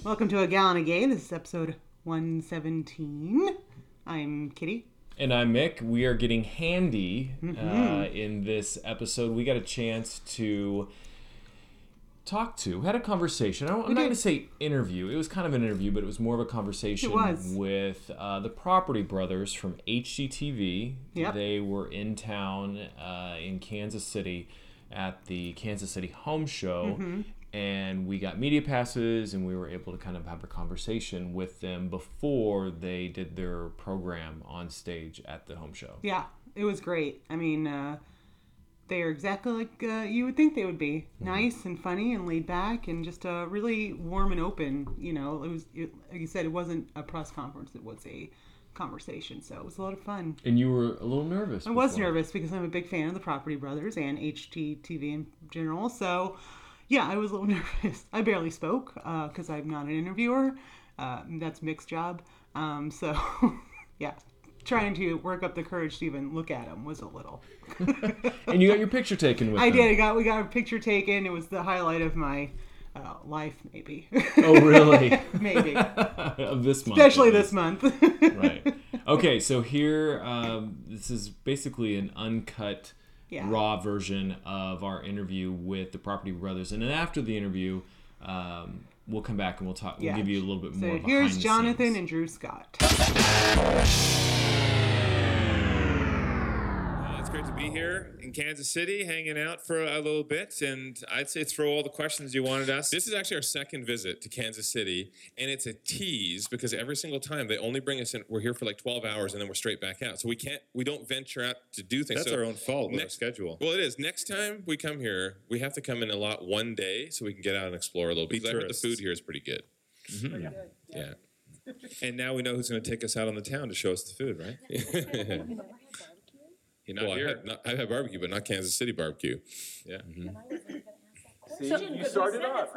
Welcome to A Gallon of Gay. This is episode 117. I'm Kitty. And I'm Mick. We are getting handy in this episode. We got a chance to had a conversation. I'm not going to say interview. It was kind of an interview, but it was more of a conversation with the Property Brothers from HGTV. Yep. They were in town in Kansas City at the Kansas City Home Show. And we got media passes, and we were able to kind of have a conversation with them before they did their program on stage at the home show. Yeah, it was great. I mean, they are exactly like you would think they would be. Nice and funny and laid back and just really warm and open. You know, like you said, it wasn't a press conference. It was a conversation. So it was a lot of fun. And you were a little nervous. I was nervous because I'm a big fan of the Property Brothers and HGTV in general. So... yeah, I was a little nervous. I barely spoke because I'm not an interviewer. That's Mick's job. So, yeah, trying to work up the courage to even look at him was a little. And you got your picture taken with I them. did. We got a picture taken. It was the highlight of my life, maybe. Oh, really? Maybe. Of this month. Especially this month. Right. Okay, so here, this is basically an uncut... raw version of our interview with the Property Brothers, and then after the interview, we'll come back and we'll talk. We'll give you a little bit more. So here's Jonathan and Drew Scott. It's great to be here in Kansas City, hanging out for a little bit, and I'd say throw all the questions you wanted us. This is actually our second visit to Kansas City, and it's a tease because every single time they only bring us in. We're here for like 12 hours, and then we're straight back out. So we don't venture out to do things. That's our own fault with our schedule. Well, it is. Next time we come here, we have to come in a lot one day so we can get out and explore a little bit. I heard the food here is pretty good. Mm-hmm. Pretty good. Yeah. And now we know who's going to take us out on the town to show us the food, right? I've had barbecue, but not Kansas City barbecue. Yeah. Mm-hmm. See, you started off.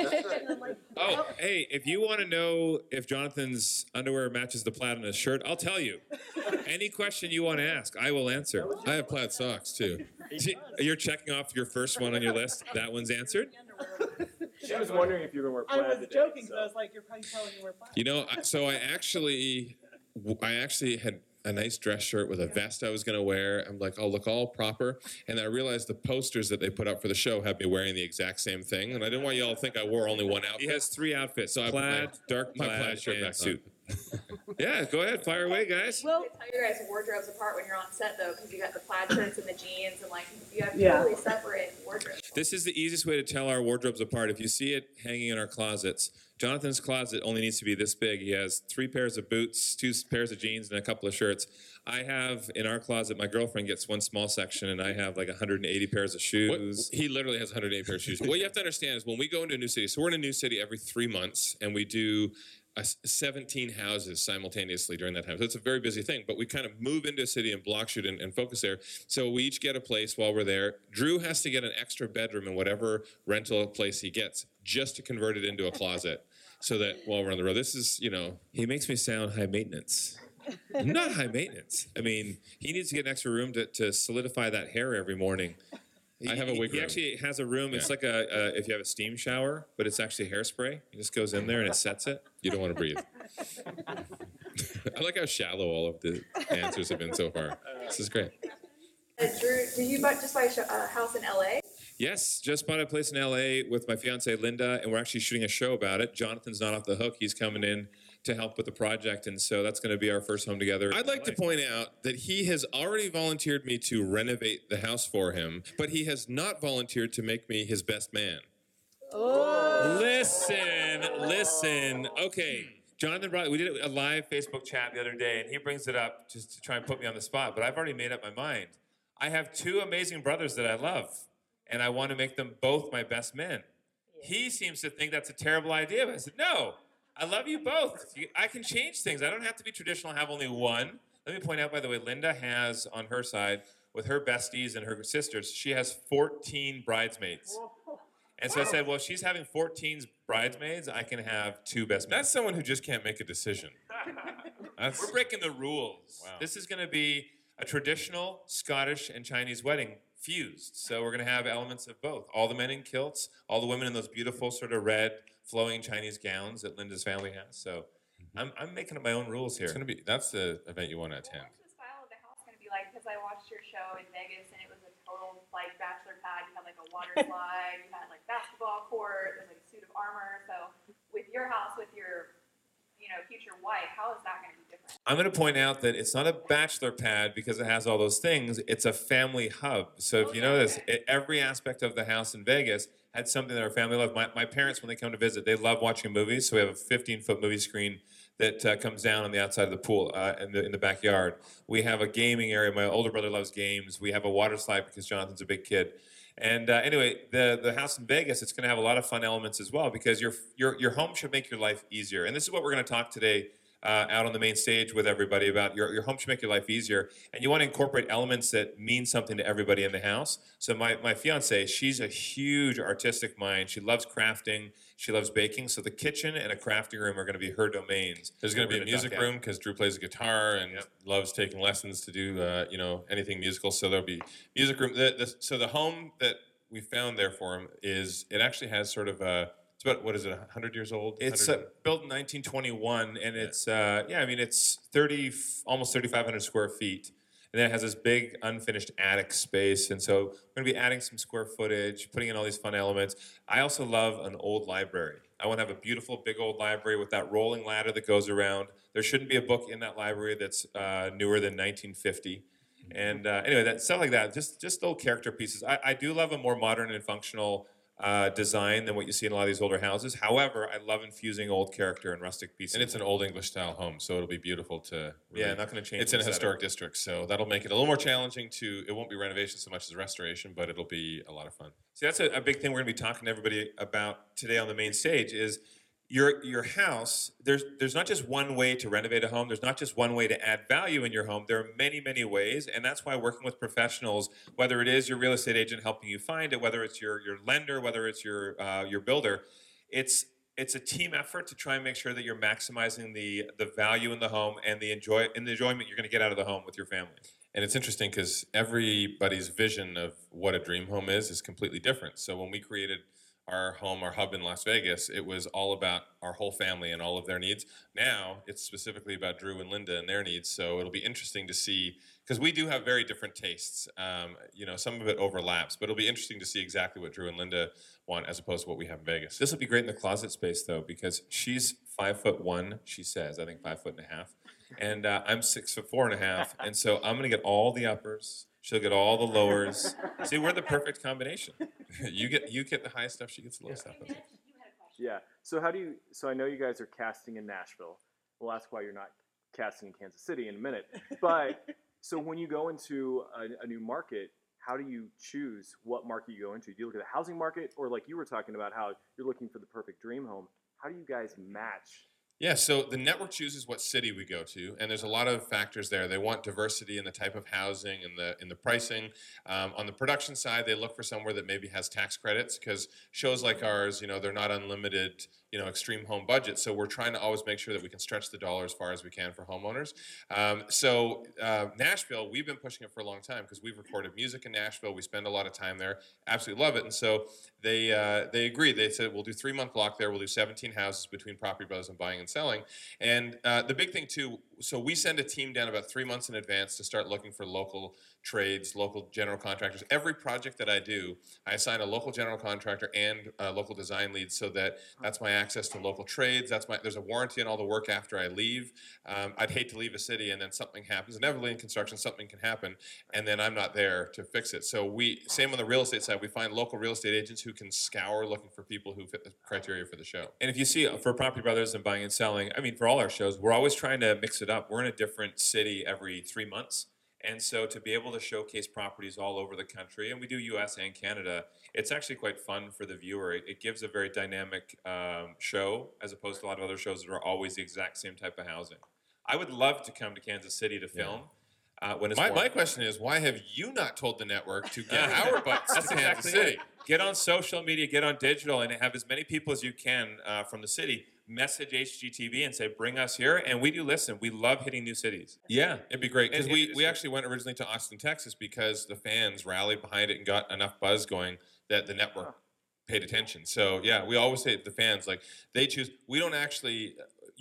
Oh, hey, if you want to know if Jonathan's underwear matches the plaid on his shirt, I'll tell you. Any question you want to ask, I will answer. I have plaid socks, too. See, you're checking off your first one on your list. That one's answered. She was wondering if you were wearing plaid. I was joking, so I was like, you're probably telling me we're plaid. You know, so I actually had a nice dress shirt with a vest I was going to wear. I'm like, I'll look all proper. And I realized the posters that they put up for the show had me wearing the exact same thing. And I didn't want you all to think I wore only one outfit. He has three outfits. So I plaid, dark plaid shirt, and suit. Yeah, go ahead. Fire away, guys. Well, tell your guys' wardrobes apart when you're on set, though, because you got the plaid shirts and the jeans, and, like, you have totally separate wardrobes. This is the easiest way to tell our wardrobes apart. If you see it hanging in our closets, Jonathan's closet only needs to be this big. He has 3 pairs of boots, 2 pairs of jeans, and a couple of shirts. I have, in our closet, my girlfriend gets one small section, and I have like 180 pairs of shoes. He literally has 180 pairs of shoes. What you have to understand is when we go into a new city, so we're in a new city every 3 months, and we do 17 houses simultaneously during that time. So it's a very busy thing, but we kind of move into a city and block shoot and focus there. So we each get a place while we're there. Drew has to get an extra bedroom in whatever rental place he gets just to convert it into a closet so that while we're on the road, this is, he makes me sound high maintenance. I'm not high maintenance. I mean, he needs to get an extra room to solidify that hair every morning. I have a wig room. He actually has a room. It's like if you have a steam shower, but it's actually hairspray. It just goes in there and it sets it. You don't want to breathe. I like how shallow all of the answers have been so far. This is great. Drew, did you just buy a house in L.A.? Yes, just bought a place in L.A. with my fiancée, Linda, and we're actually shooting a show about it. Jonathan's not off the hook. He's coming in to help with the project, and so that's going to be our first home together. I'd like to point out that he has already volunteered me to renovate the house for him, but he has not volunteered to make me his best man. Oh. Listen. Okay, Jonathan we did a live Facebook chat the other day, and he brings it up just to try and put me on the spot, but I've already made up my mind. I have 2 amazing brothers that I love, and I want to make them both my best men. Yeah. He seems to think that's a terrible idea, but I said, no. I love you both. I can change things. I don't have to be traditional and have only one. Let me point out, by the way, Linda has on her side, with her besties and her sisters, she has 14 bridesmaids. And so I said, well, if she's having 14 bridesmaids, I can have 2 best men. That's someone who just can't make a decision. We're breaking the rules. Wow. This is going to be a traditional Scottish and Chinese wedding fused. So we're going to have elements of both. All the men in kilts, all the women in those beautiful sort of red flowing Chinese gowns that Linda's family has. So I'm making up my own rules here. That's the event you want to attend. What's the style of the house going to be like? Because I watched your show in Vegas and it was a total like bachelor pad. You had like a water slide, you had like basketball court, there's like a suit of armor. So with your house, with your future wife, how is that going to be different? I'm going to point out that it's not a bachelor pad because it has all those things. It's a family hub. So if you notice, every aspect of the house in Vegas had something that our family loved. My parents, when they come to visit, they love watching movies. So we have a 15-foot movie screen that comes down on the outside of the pool in the backyard. We have a gaming area. My older brother loves games. We have a water slide because Jonathan's a big kid. And anyway, the house in Vegas, it's going to have a lot of fun elements as well because your home should make your life easier. And this is what we're going to talk today out on the main stage with everybody about. Your home should make your life easier. And you want to incorporate elements that mean something to everybody in the house. So my fiance, she's a huge artistic mind. She loves crafting. She loves baking. So the kitchen and a crafting room are going to be her domains. There's going to be a music room because Drew plays the guitar and loves taking lessons to do anything musical. So there'll be music room. So the home that we found there for him it actually has sort of a. It's about, what is it, 100 years old? It's built in 1921, and it's it's almost 3,500 square feet, and then it has this big unfinished attic space, and so we're going to be adding some square footage, putting in all these fun elements. I also love an old library. I want to have a beautiful big old library with that rolling ladder that goes around. There shouldn't be a book in that library that's newer than 1950. And anyway, that stuff like that, just little character pieces. I do love a more modern and functional design than what you see in a lot of these older houses. However, I love infusing old character and rustic pieces. And it's an old English style home, so it'll be beautiful to. Really, not going to change. It's in a historic district, so that'll make it a little more challenging it won't be renovation so much as restoration, but it'll be a lot of fun. See, that's a big thing we're going to be talking to everybody about today on the main stage is your house. There's not just one way to renovate a home. There's not just one way to add value in your home. There are many, many ways, and that's why working with professionals, whether it is your real estate agent helping you find it, whether it's your lender, whether it's your builder, it's a team effort to try and make sure that you're maximizing the value in the home and the enjoyment you're going to get out of the home with your family. And it's interesting because everybody's vision of what a dream home is completely different. So when we created our hub in Las Vegas, it was all about our whole family and all of their needs. Now it's specifically about Drew and Linda and their needs. So it'll be interesting to see, because we do have very different tastes. Some of it overlaps, but it'll be interesting to see exactly what Drew and Linda want as opposed to what we have in Vegas. This will be great in the closet space though, because she's 5'1", she says, I think 5'1.5", and I'm 6'4.5", and so I'm gonna get all the uppers. She'll get all the lowers. See, we're the perfect combination. You get the high stuff, she gets the low stuff. Yeah. So I know you guys are casting in Nashville. We'll ask why you're not casting in Kansas City in a minute. But so when you go into a new market, how do you choose what market you go into? Do you look at the housing market, or like you were talking about how you're looking for the perfect dream home? How do you guys match? Yeah, so the network chooses what city we go to, and there's a lot of factors there. They want diversity in the type of housing and in the pricing. On the production side, they look for somewhere that maybe has tax credits, because shows like ours, they're not unlimited, extreme home budgets. So we're trying to always make sure that we can stretch the dollar as far as we can for homeowners. Nashville, we've been pushing it for a long time because we've recorded music in Nashville. We spend a lot of time there. Absolutely love it. And so they agreed. They said, we'll do 3-month block there. We'll do 17 houses between Property Brothers and Buying and Selling. And the big thing too, so we send a team down about 3 months in advance to start looking for local trades, local general contractors. Every project that I do, I assign a local general contractor and a local design lead, so that's my access to local trades. There's a warranty on all the work after I leave. I'd hate to leave a city and then something happens. Inevitably in construction, something can happen, and then I'm not there to fix it. So same on the real estate side, we find local real estate agents who can scour looking for people who fit the criteria for the show. And if you see for Property Brothers and Buying and Selling, for all our shows, we're always trying to mix it up. We're in a different city every 3 months. And so to be able to showcase properties all over the country, and we do U.S. and Canada, it's actually quite fun for the viewer. It gives a very dynamic show, as opposed to a lot of other shows that are always the exact same type of housing. I would love to come to Kansas City to film. When it's my question is, why have you not told the network to get our butts to Kansas exactly City? It. Get on social media, get on digital, and have as many people as you can from the city message HGTV and say, bring us here. And we do listen. We love hitting new cities. Yeah, it'd be great. Because And we actually went originally to Austin, Texas, because the fans rallied behind it and got enough buzz going that the network paid attention. So yeah, we always say to the fans, like, they choose. We don't actually,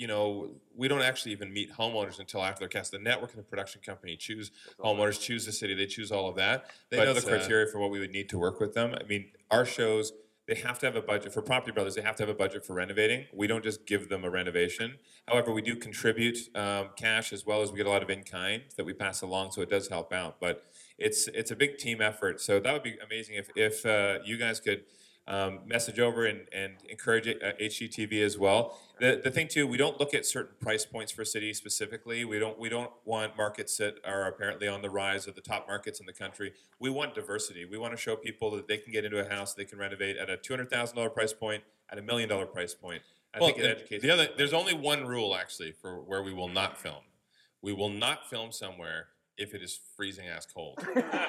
we don't actually even meet homeowners until after they're cast. The network and the production company choose homeowners, choose the city, they choose all of that. They know the criteria for what we would need to work with them. I mean, our shows, they have to have a budget for Property Brothers. They have to have a budget for renovating. We don't just give them a renovation. However, we do contribute cash, as well as we get a lot of in kind that we pass along, so it does help out. But it's a big team effort. So that would be amazing if you guys could message over and encourage HGTV as well. The thing too, we don't look at certain price points for cities specifically. We don't want markets that are apparently on the rise, or the top markets in the country. We want diversity. We want to show people that they can get into a house, they can renovate at a $200,000 price point, at $1 million price point. I think it educates. There's only one rule actually for where we will not film. We will not film somewhere if it is freezing ass cold.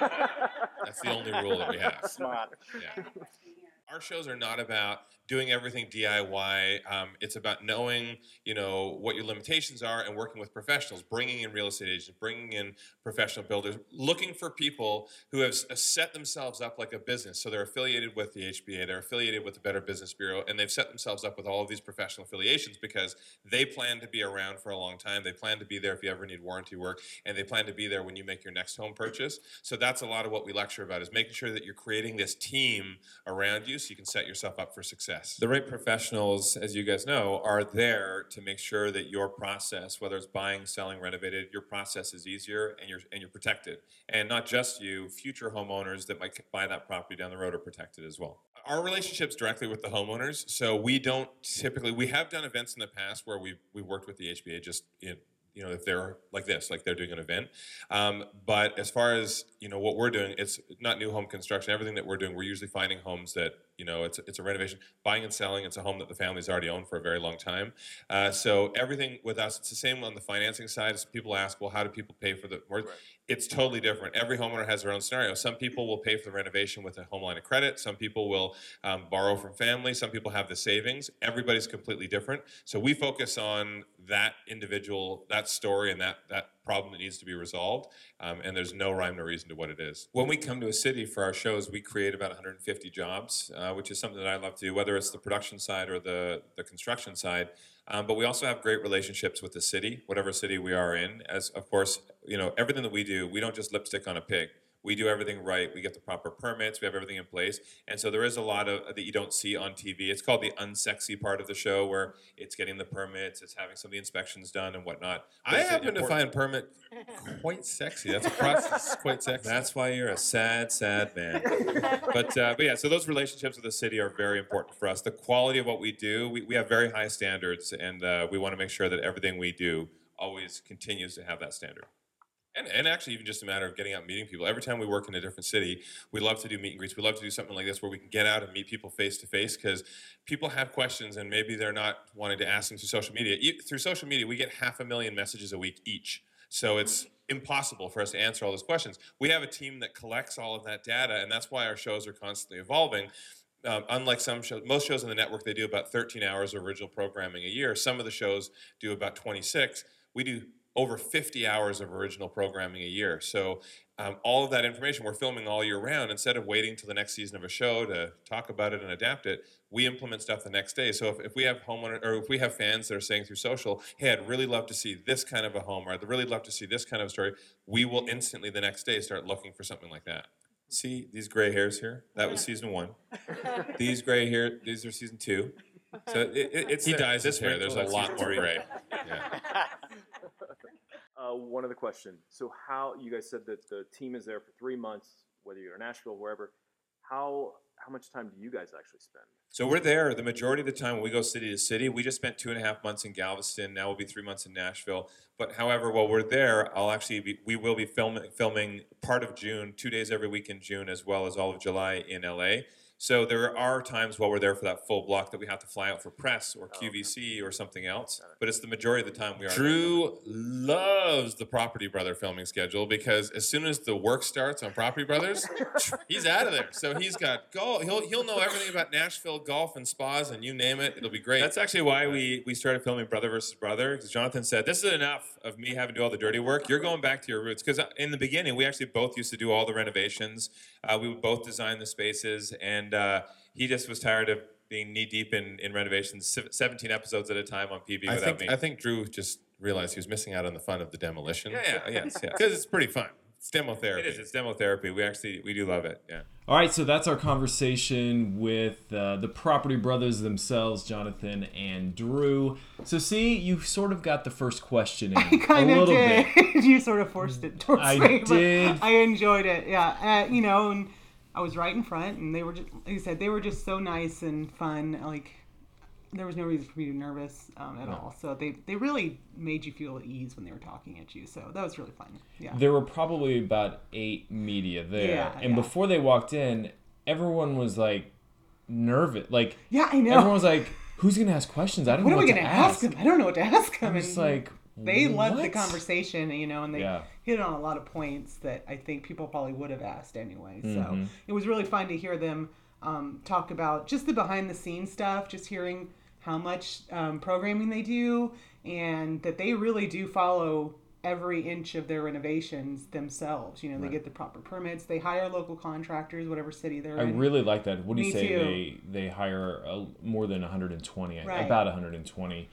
That's the only rule that we have. Smart. Yeah. Our shows are not about doing everything DIY. It's about knowing, what your limitations are and working with professionals, bringing in real estate agents, bringing in professional builders, looking for people who have set themselves up like a business. So they're affiliated with the HBA, they're affiliated with the Better Business Bureau, and they've set themselves up with all of these professional affiliations because they plan to be around for a long time. They plan to be there if you ever need warranty work, and they plan to be there when you make your next home purchase. So that's a lot of what we lecture about, is making sure that you're creating this team around you so you can set yourself up for success. The right professionals, as you guys know, are there to make sure that your process, whether it's buying, selling, renovated, your process is easier and you're protected. And not just you, future homeowners that might buy that property down the road are protected as well. Our relationships directly with the homeowners, so we don't typically, we have done events in the past where we've worked with the HBA just if they're like this, like they're doing an event. But as far as, what we're doing, it's not new home construction. Everything that we're doing, we're usually finding homes that, it's a renovation, buying and selling. It's a home that the family's already owned for a very long time. So everything with us, it's the same on the financing side. As people ask, well, how do people pay for the mortgage? Right. It's totally different. Every homeowner has their own scenario. Some people will pay for the renovation with a home line of credit. Some people will borrow from family. Some people have the savings. Everybody's completely different. So we focus on that individual, that story, and that problem that needs to be resolved. And there's no rhyme or reason to what it is. When we come to a city for our shows, we create about 150 jobs, which is something that I love to do, whether it's the production side or the construction side. But we also have great relationships with the city, whatever city we are in. As of course, everything that we do, we don't just lipstick on a pig. We do everything right. We get the proper permits. We have everything in place. And so there is a lot of that you don't see on TV. It's called the unsexy part of the show, where it's getting the permits, it's having some of the inspections done and whatnot. But I happen to find permit quite sexy. That's a process. Quite sexy. That's why you're a sad, sad man. But yeah, so those relationships with the city are very important for us. The quality of what we do, we have very high standards, and we want to make sure that everything we do always continues to have that standard. And actually, even just a matter of getting out and meeting people. Every time we work in a different city, we love to do meet and greets. We love to do something like this where we can get out and meet people face to face, because people have questions and maybe they're not wanting to ask them through social media. Through social media, we get 500,000 messages a week each. So it's impossible for us to answer all those questions. We have a team that collects all of that data, and that's why our shows are constantly evolving. Unlike some shows, most shows on the network, they do about 13 hours of original programming a year. Some of the shows do about 26. We do over 50 hours of original programming a year. So all of that information we're filming all year round. Instead of waiting till the next season of a show to talk about it and adapt it, we implement stuff the next day. So if we have homeowners, or if we have fans that are saying through social, hey, I'd really love to see this kind of a home, or I'd really love to see this kind of story, we will instantly the next day start looking for something like that. See these gray hairs here? That was season 1. These gray hair, these are season 2. So it's He dyes this his hair. hair. There's a lot more gray. Yeah. One other question. So how, you guys said that the team is there for 3 months, whether you're in Nashville, wherever. How much time do you guys actually spend? So we're there the majority of the time when we go city to city. We just spent 2.5 months in Galveston. Now we'll be 3 months in Nashville. But however, while we're there, we will be filming part of June, 2 days every week in June, as well as all of July in LA. So there are times while we're there for that full block that we have to fly out for press or QVC or something else. But it's the majority of the time we are. Drew loves the Property Brother filming schedule, because as soon as the work starts on Property Brothers, he's out of there. So he's got golf. He'll know everything about Nashville golf and spas and you name it. It'll be great. That's actually why we started filming Brother versus Brother, because Jonathan said, this is enough of me having to do all the dirty work. You're going back to your roots. Because in the beginning, we actually both used to do all the renovations. We would both design the spaces, and and he just was tired of being knee deep in renovations, 17 episodes at a time on PB without me. I think Drew just realized he was missing out on the fun of the demolition. Yes. Because it's pretty fun. It's demo therapy. It is. It's demo therapy. We do love it. Yeah. All right, so that's our conversation with the Property Brothers themselves, Jonathan and Drew. So see, you sort of got the first question in I kind a of little did. bit. You sort of forced it towards I me. did. I enjoyed it. Yeah. You know, and I was right in front, and they were just, like you said, they were just so nice and fun. Like, there was no reason for me to be nervous at all. So they really made you feel at ease when they were talking at you. So that was really fun. Yeah. There were probably about 8 media there. Yeah, and before they walked in, everyone was like nervous. Like, yeah, I know. everyone was like, who's going to ask questions? I don't know what what are we to going to ask. ask them? I don't know what to ask them. I'm just And like, they loved the what? conversation, you know, and they Yeah. hit on a lot of points that I think people probably would have asked anyway. So Mm-hmm. it was really fun to hear them talk about just the behind the scenes stuff, just hearing how much programming they do, and that they really do follow every inch of their renovations themselves. You know, they get the proper permits, they hire local contractors, whatever city they're I in. really like that. What do you Me say too. they hire more than 120, Right. about 120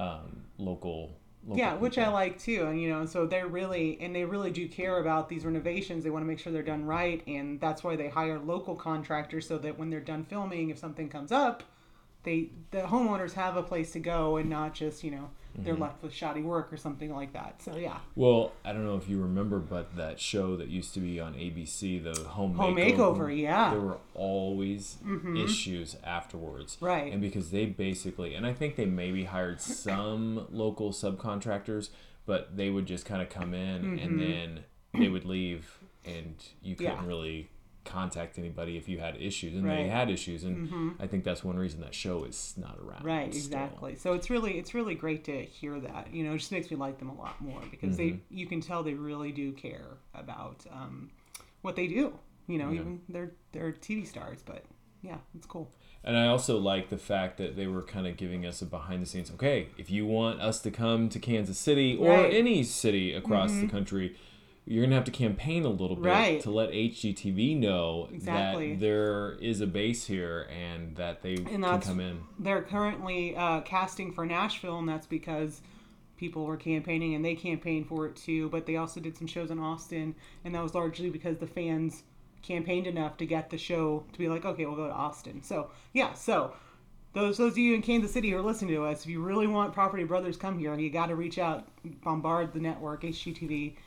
local Yeah, which I people. like too. And, you know, so they really do care about these renovations. They want to make sure they're done right. And that's why they hire local contractors, so that when they're done filming, if something comes up, the homeowners have a place to go and not just, you know, they're left with shoddy work or something like that. So, yeah. Well, I don't know if you remember, but that show that used to be on ABC, the Home Makeover, yeah. there were always issues afterwards. Right. And because they basically, and I think they maybe hired some local subcontractors, but they would just kind of come in and then they would leave, and you couldn't Yeah. really contact anybody if you had issues, and Right. they had issues, and I think that's one reason that show is not around. Right, still. exactly. So it's really great to hear that. You know, it just makes me like them a lot more because you can tell they really do care about what they do. You know, even they're TV stars, but yeah, it's cool. And I also like the fact that they were kind of giving us a behind the scenes. Okay, if you want us to come to Kansas City or Right. any city across the country, you're going to have to campaign a little bit Right. to let HGTV know Exactly. that there is a base here and that they can that's- come in. They're currently casting for Nashville, and that's because people were campaigning, and they campaigned for it too. But they also did some shows in Austin, and that was largely because the fans campaigned enough to get the show to be like, okay, we'll go to Austin. So yeah, so those of you in Kansas City who are listening to us, if you really want Property Brothers come here, you got to reach out, bombard the network, HGTV.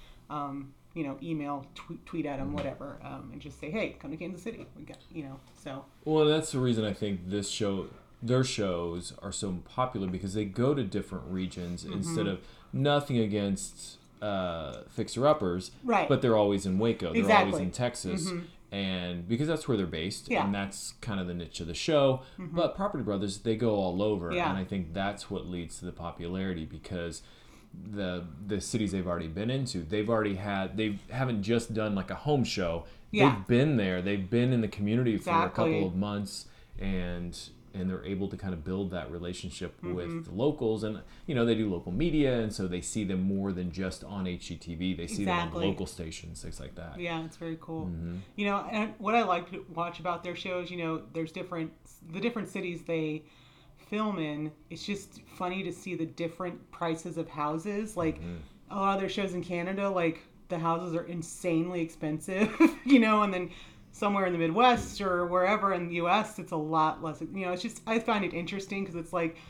You know, email, tweet at them, whatever, and just say, hey, come to Kansas City. We got, you know, so. Well, that's the reason I think their shows are so popular, because they go to different regions instead of, nothing against Fixer Uppers, Right. but they're always in Waco. They're Exactly. always in Texas. And because that's where they're based, Yeah. and that's kind of the niche of the show. But Property Brothers, they go all over, Yeah. and I think that's what leads to the popularity, because the cities they've already been into, they haven't just done like a home show. Yeah. They've been there. They've been in the community for a Exactly. couple of months, and they're able to kind of build that relationship with the locals. And you know, they do local media, and so they see them more than just on HGTV. They see them on Exactly. local stations, things like that. Yeah, it's very cool. You know, and what I like to watch about their shows, you know, there's the different cities they film in. It's just funny to see the different prices of houses. Like a lot of their shows in Canada, like the houses are insanely expensive, you know, and then somewhere in the Midwest or wherever in the U.S., it's a lot less. You know, it's just, I find it interesting because it's like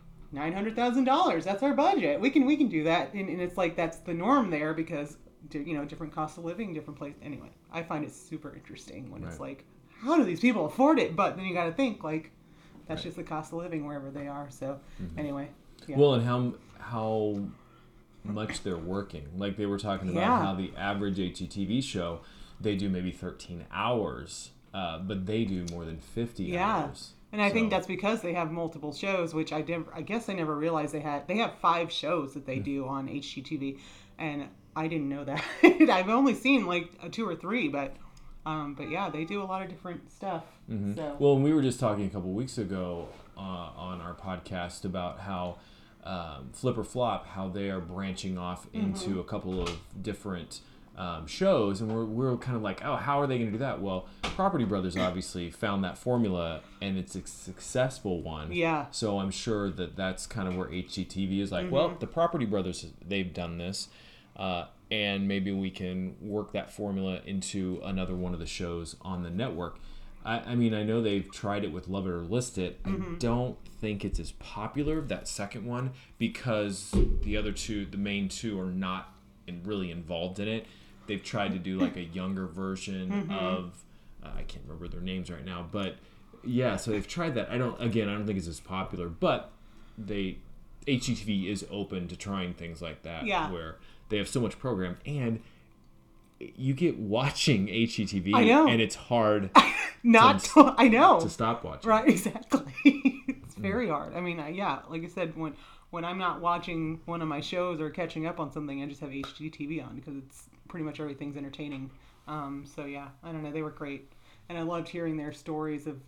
$900,000. That's our budget. We can do that, and it's like that's the norm there because, you know, different cost of living, different place. Anyway, I find it super interesting when it's Right. like, how do these people afford it? But then you got to think like that's just the cost of living wherever they are. So anyway, yeah. Well, and how much they're working. Like they were talking about Yeah. how the average HGTV show, they do maybe 13 hours, but they do more than 50 Yeah. hours. And I think So- that's because they have multiple shows, which I guess I never realized they had. They have 5 shows that they do on HGTV, and I didn't know that. I've only seen like 2 or 3, but yeah, they do a lot of different stuff. So Well, and we were just talking a couple weeks ago on our podcast about how Flip or Flop, how they are branching off into a couple of different shows, and we're kind of like, oh, how are they going to do that? Well, Property Brothers obviously found that formula, and it's a successful one. Yeah. So I'm sure that's kind of where HGTV is like, well, the Property Brothers, they've done this, and maybe we can work that formula into another one of the shows on the network. I mean, I know they've tried it with Love It or List It. I don't think it's as popular, that second one, because the other two, the main two, are not really involved in it. They've tried to do like a younger version of, I can't remember their names right now, but yeah, so they've tried that. I don't think it's as popular, but HGTV is open to trying things like that, where they have so much program, and you get watching HGTV, I know. and it's hard I know. to stop watching. Right, exactly. It's very hard. I mean, like I said, when I'm not watching one of my shows or catching up on something, I just have HGTV on because it's pretty much everything's entertaining. So yeah, I don't know. They were great. And I loved hearing their stories of,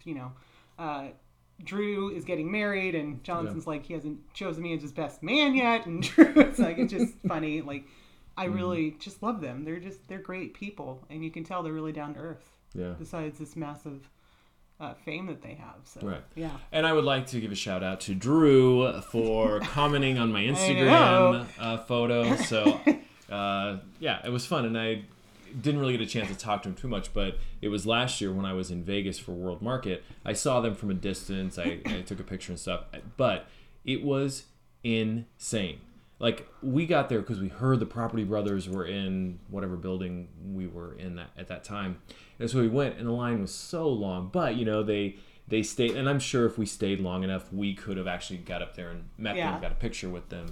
Drew is getting married and Jonathan's like, he hasn't chosen me as his best man yet. And Drew, it's like, it's just funny. Like, I really just love them. They're great people. And you can tell they're really down to earth. Yeah. Besides this massive fame that they have. So, right. Yeah. And I would like to give a shout out to Drew for commenting on my Instagram photo. So, it was fun. And I didn't really get a chance to talk to him too much, but it was last year when I was in Vegas for World Market. I saw them from a distance. I took a picture and stuff, but it was insane. Like, we got there because we heard the Property Brothers were in whatever building we were in at that time. And so we went, and the line was so long. But, they stayed, and I'm sure if we stayed long enough, we could have actually got up there and met them, got a picture with them.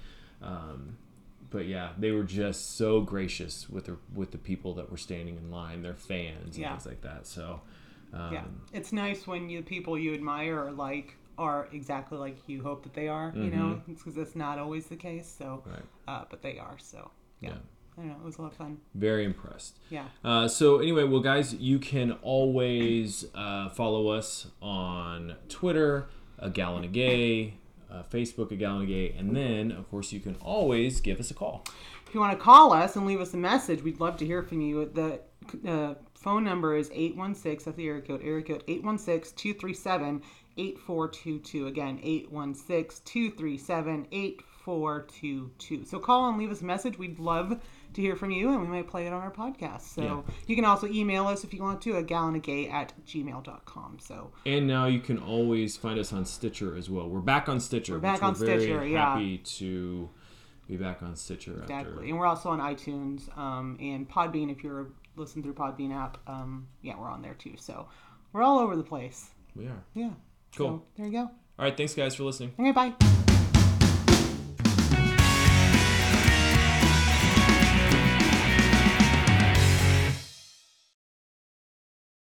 But yeah, they were just so gracious with the people that were standing in line, their fans and things like that. So, it's nice when the people you admire or like are exactly like you hope that they are. You know, because that's not always the case. So, but they are. So, yeah. I don't know. It was a lot of fun. Very impressed. Yeah. So anyway, well, guys, you can always follow us on Twitter, A Gallon a Gay. Facebook, A Gallon a Gay, and then, of course, you can always give us a call. If you want to call us and leave us a message, we'd love to hear from you. The phone number is 816, that's the area code 816-237-8422. Again, 816-237-8422. So call and leave us a message. We'd love to hear from you, and we might play it on our podcast. So you can also email us if you want to, agallonagay@gmail.com. So, and now you can always find us on Stitcher as well. We're back on Stitcher. We're back on Stitcher. Very happy to be back on Stitcher. Exactly, and we're also on iTunes and Podbean. If you're listening through Podbean app, we're on there too. So we're all over the place. We are. Yeah. Cool. So, there you go. All right. Thanks, guys, for listening. Okay. Bye.